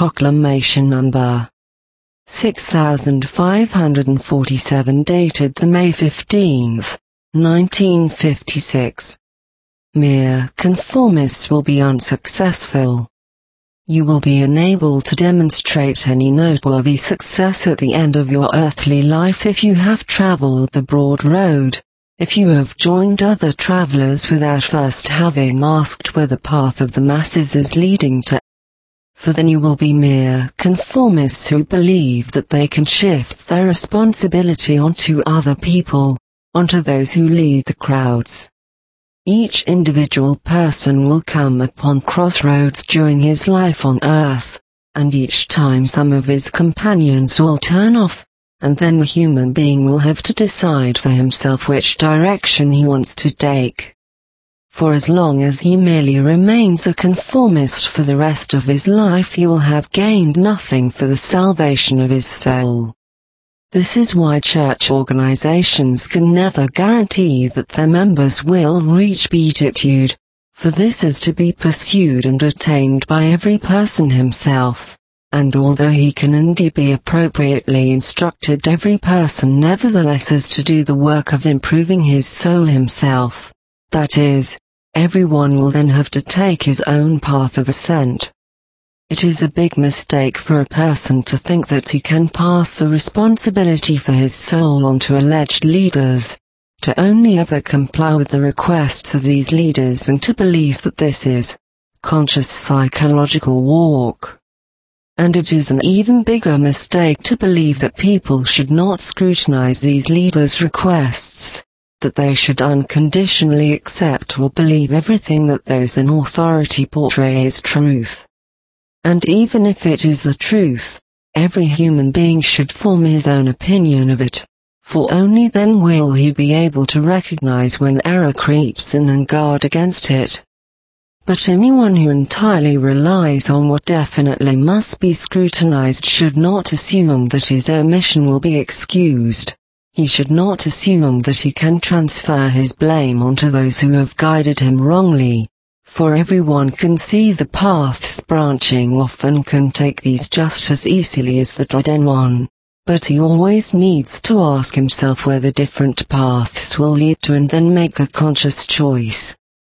Proclamation Number 6547 dated the May 15, 1956. Mere conformists will be unsuccessful. You will be unable to demonstrate any noteworthy success at the end of your earthly life if you have traveled the broad road, if you have joined other travelers without first having asked where the path of the masses is leading to. For then you will be mere conformists who believe that they can shift their responsibility onto other people, onto those who lead the crowds. Each individual person will come upon crossroads during his life on earth, and each time some of his companions will turn off, and then the human being will have to decide for himself which direction he wants to take. For as long as he merely remains a conformist for the rest of his life, he will have gained nothing for the salvation of his soul. This is why church organizations can never guarantee that their members will reach beatitude, for this is to be pursued and attained by every person himself, and although he can indeed be appropriately instructed, every person nevertheless is to do the work of improving his soul himself. That is, everyone will then have to take his own path of ascent. It is a big mistake for a person to think that he can pass the responsibility for his soul on to alleged leaders, to only ever comply with the requests of these leaders and to believe that this is conscious psychological walk. And it is an even bigger mistake to believe that people should not scrutinize these leaders' requests, that they should unconditionally accept or believe everything that those in authority portray as truth. And even if it is the truth, every human being should form his own opinion of it, for only then will he be able to recognize when error creeps in and guard against it. But anyone who entirely relies on what definitely must be scrutinized should not assume that his omission will be excused. He should not assume that he can transfer his blame onto those who have guided him wrongly, for everyone can see the paths branching off and can take these just as easily as the trodden one, but he always needs to ask himself where the different paths will lead to and then make a conscious choice.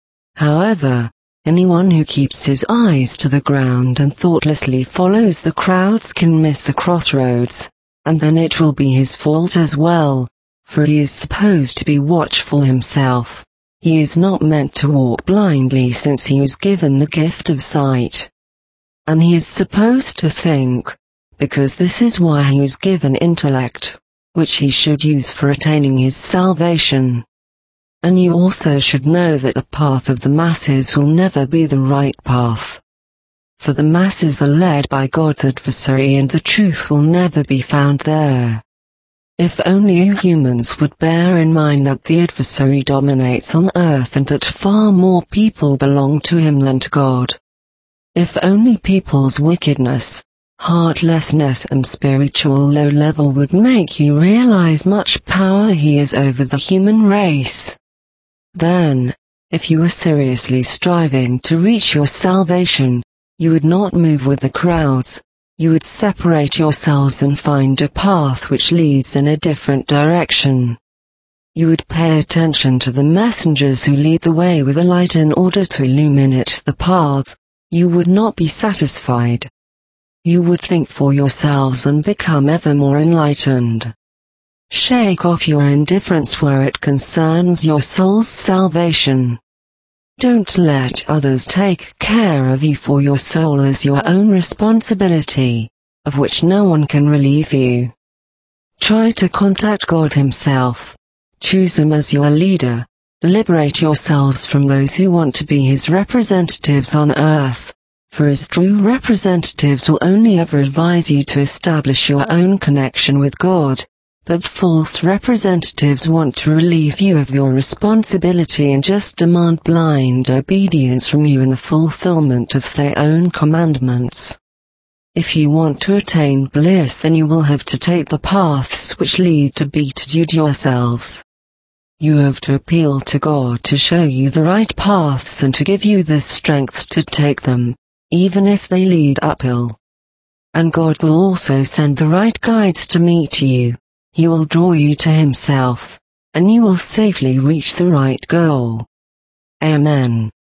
However, anyone who keeps his eyes to the ground and thoughtlessly follows the crowds can miss the crossroads, and then it will be his fault as well, for he is supposed to be watchful himself. He is not meant to walk blindly since he was given the gift of sight. And he is supposed to think, because this is why he was given intellect, which he should use for attaining his salvation. And you also should know that the path of the masses will never be the right path. For the masses are led by God's adversary and the truth will never be found there. If only you humans would bear in mind that the adversary dominates on earth and that far more people belong to him than to God. If only people's wickedness, heartlessness and spiritual low level would make you realize much power he is over the human race. Then, if you were seriously striving to reach your salvation, you would not move with the crowds. You would separate yourselves and find a path which leads in a different direction. You would pay attention to the messengers who lead the way with a light in order to illuminate the path. You would not be satisfied. You would think for yourselves and become ever more enlightened. Shake off your indifference where it concerns your soul's salvation. Don't let others take care of you, for your soul is your own responsibility, of which no one can relieve you. Try to contact God himself. Choose him as your leader. Liberate yourselves from those who want to be his representatives on earth, for his true representatives will only ever advise you to establish your own connection with God. But false representatives want to relieve you of your responsibility and just demand blind obedience from you in the fulfillment of their own commandments. If you want to attain bliss, then you will have to take the paths which lead to beatitude yourselves. You have to appeal to God to show you the right paths and to give you the strength to take them, even if they lead uphill. and God will also send the right guides to meet you. He will draw you to Himself, and you will safely reach the right goal. Amen.